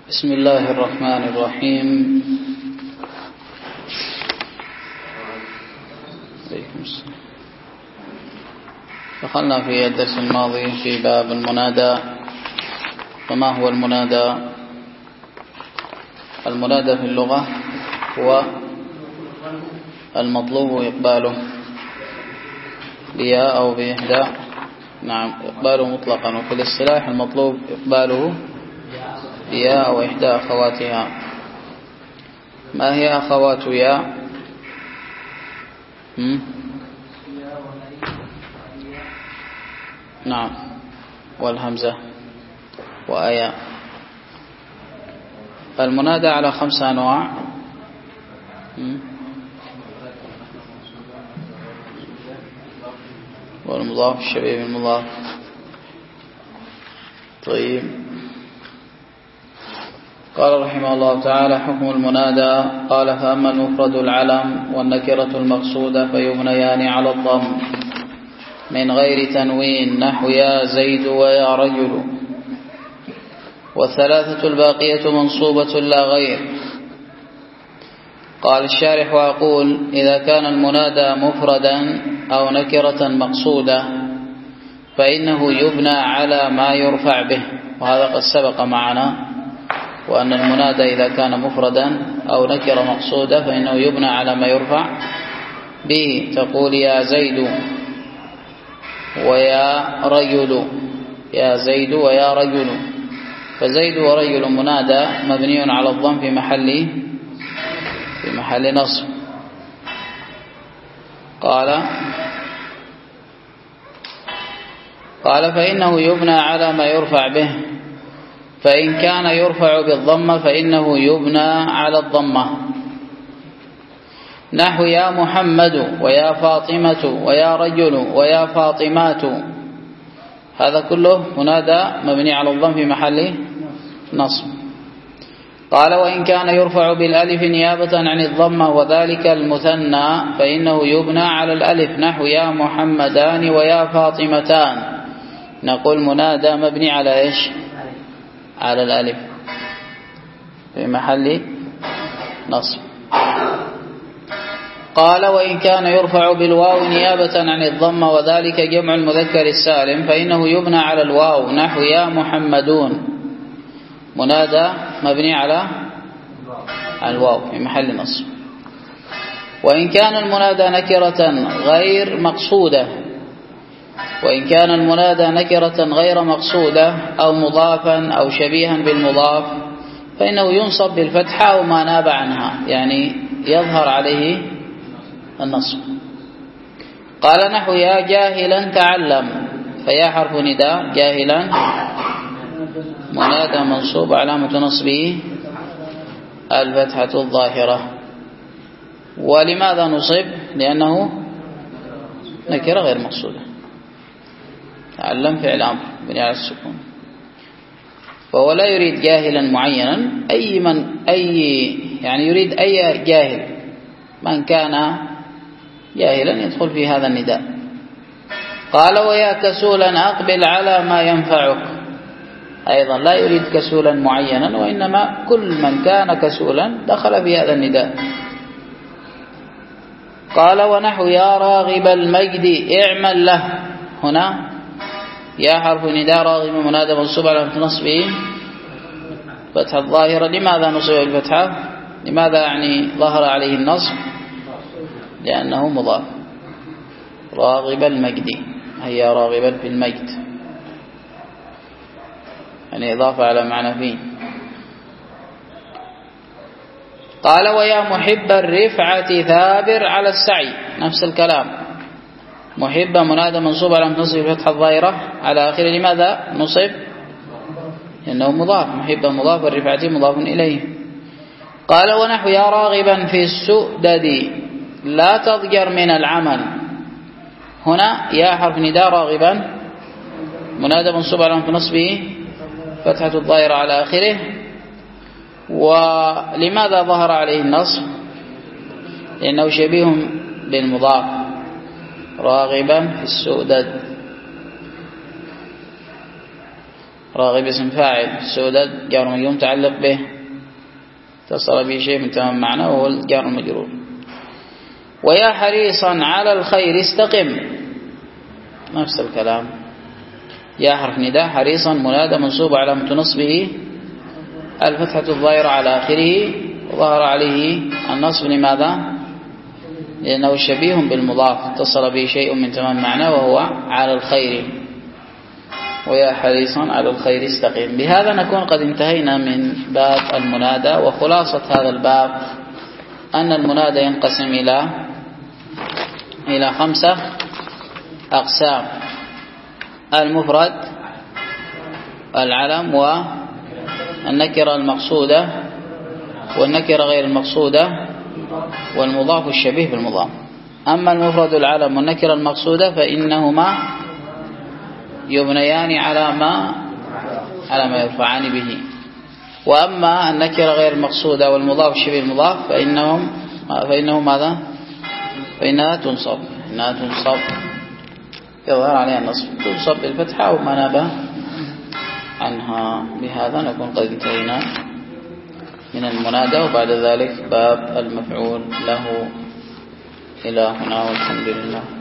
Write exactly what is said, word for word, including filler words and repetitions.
بسم الله الرحمن الرحيم. دخلنا في الدرس الماضي في باب المنادى. فما هو المنادى؟ المنادى في اللغة هو المطلوب إقباله بياء أو بإحدى، نعم إقباله مطلقا، وفي الاصطلاح المطلوب إقباله بياء أو إحدى أخواتها. ما هي أخوات ياء؟ نعم، والهمزة وآياء. المنادى على خمسة أنواع. والمضاف الشبيه بالمضاف. طيب، قال رحمه الله تعالى: حكم المنادى. قال: فأما المفرد العلم والنكرة المقصودة فيبنيان على الضم من غير تنوين، نحو يا زيد ويا رجل. والثلاثة الباقية منصوبة لا غير. قال الشارح: وأقول إذا كان المنادى مفردا أو نكرة مقصودة فإنه يبنى على ما يرفع به، وهذا قد سبق معنا، وأن المنادى إذا كان مفردا أو نكرة مقصودة فإنه يبنى على ما يرفع به. تقول يا زيد ويا رجل، يا زيد ويا رجل. فزيد ورجل منادى مبني على الضم في محل في محل نصب. قال قال فإنه يبنى على ما يرفع به، فإن كان يرفع بالضمة فإنه يبنى على الضمة، نحو يا محمد ويا فاطمة ويا رجل ويا فاطمات. هذا كله منادى مبني على الضم في محل نصب. قال: وإن كان يرفع بالألف نيابة عن الضمة وذلك المثنى فإنه يبنى على الألف، نحو يا محمدان ويا فاطمتان. نقول منادى مبني على إيش؟ على الألف في محل نصب. قال: وإن كان يرفع بالواو نيابة عن الضمة وذلك جمع المذكر السالم فإنه يبنى على الواو، نحو يا محمدون. منادى مبني على الواو في محل نصب. وإن كان المنادى نكرة غير مقصودة وإن كان المنادى نكرة غير مقصودة أو مضافا أو شبيها بالمضاف فإنه ينصب بالفتحة أو ما ناب عنها، يعني يظهر عليه النصب. قال: نحو يا جاهلا تعلم. فيا حرف نداء، جاهلا منادى منصوب علامة نصبه الفتحة الظاهرة. ولماذا نصب؟ لأنه نكرة غير مقصودة. تعلم فعل أمر بني على السكون، فهو لا يريد جاهلا معينا، أي من أي يعني يريد أي جاهل، من كان جاهلا يدخل في هذا النداء. قال: ويا كسولا أقبل على ما ينفعك. أيضا لا يريد كسولا معينا، وإنما كل من كان كسولا دخل في هذا النداء. قال: ونحو يا راغب المجد اعمل له. هنا يا حرف نداء، راغب منادى منصوب على نصبه فتحة الظاهرة. لماذا نصب الفتحة؟ لماذا يعني ظهر عليه النصب؟ لأنه مضاف. راغب المجد، هي راغبا في المجد، يعني إضافة على معنى فيه. قال: ويا محب الرفعة ثابر على السعي. نفس الكلام، محب منادى منصوب على نصب الفتحة الظاهرة على آخره. لماذا نصب؟ لأنه مضاف. محب مضاف، الرفعة مضاف إليه. قال: ونحو يا راغبا في السؤدد لا تضجر من العمل. هنا يا حرف نداء، راغبا منادى منصوب على نصبه فتحة الظاهرة على آخره. ولماذا ظهر عليه النصب؟ لأنه شبيه بالمضاف، راغبا في السؤدد. راغب اسم فاعل، سوداد جار مجرور متعلق به اتصل به شيء من تمام معناه وهو الجار المجرور. ويا حريصا على الخير استقم، نفس الكلام. يا حرف نداء، حريصا منادى منصوب علامة نصبه الفتحة الظاهرة على آخره، وظهر عليه النصب لماذا؟ لأنه شبيه بالمضاف اتصل به شيء من تمام معناه وهو على الخير. ويا حريصا على الخير استقيم. بهذا نكون قد انتهينا من باب المنادى. وخلاصة هذا الباب أن المنادى ينقسم إلى إلى خمسة أقسام: المفرد، العلم، والنكرة المقصودة، والنكرة غير المقصودة، والمضاف الشبيه بالمضاف. أما المفرد العلم والنكرة المقصودة فإنهما يبنيان على ما على ما يرفعان به. وأما النكرة غير المقصودة والمضاف الشبيه بالمضاف فإنهم فإنه ماذا؟ فإنها تنصب إنها تنصب يظهر عليها النصب، تنصب بالفتحة وما ناب عنها. بهذا نكون قد انتهينا من المنادى، وبعد ذلك باب المفعول له. إلى هنا والحمد لله.